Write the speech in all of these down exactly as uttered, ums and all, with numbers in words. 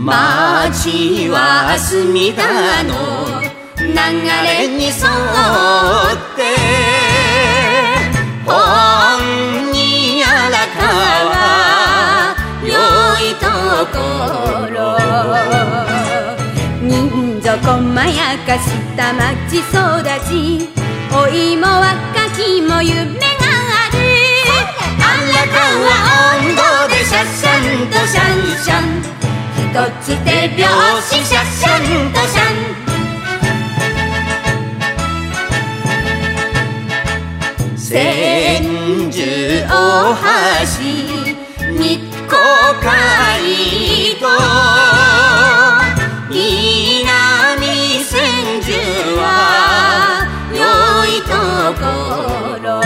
街は隅田の流れに沿って本にあらかは良いところ人情まやかした町育ちお芋は柿も夢があるあらかは温度でシャッシャンとシャンシャン一つ手拍子シャッシャンとシャン千住大橋日光街道南千住は良いところ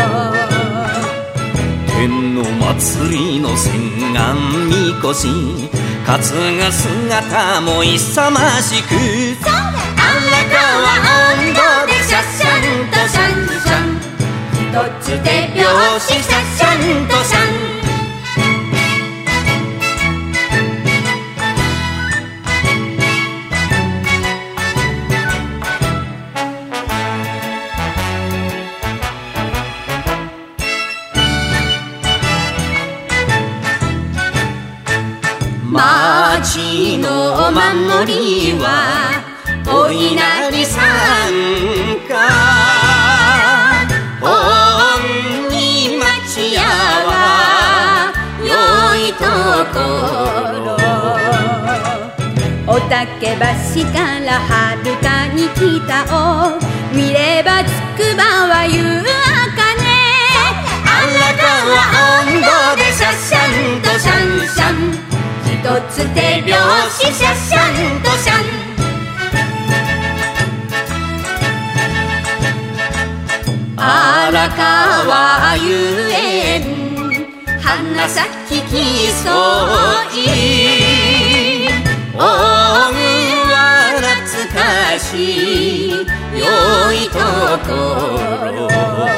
天の祭りの千願みこし担ぐ姿も勇ましくあらかは温度でシャッシャンとシャンシャン一つ手拍子シャッシャンとシャン町のお守りはお稲荷さんか本に町屋は良いところお竹橋からはるかに北を見ればつくばは夕あかねあらかは温度でシャッシャンとシャンシャン一つ手拍子シャッシャンとシャン荒川遊園花咲きそうい大具は懐かしい良いところ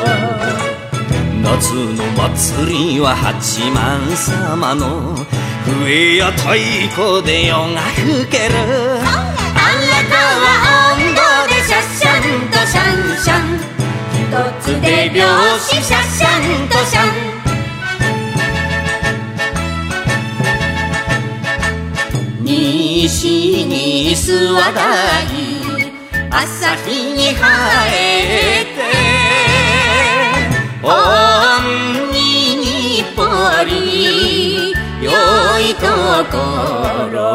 夏の祭りは八幡様の笛や太鼓で夜が更けるあらかは温度でシャッシャンとシャンシャン一つ手拍子シャッシャンとシャン西に諏訪台朝日に映えて本に日暮里良いところ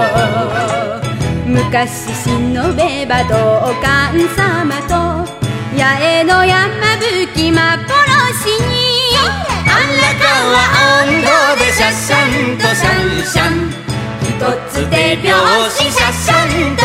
昔忍べば道館様と八重の山吹幻にあらかは温度でシャッシャンとシャンシャン一つ手拍子シャッシャンと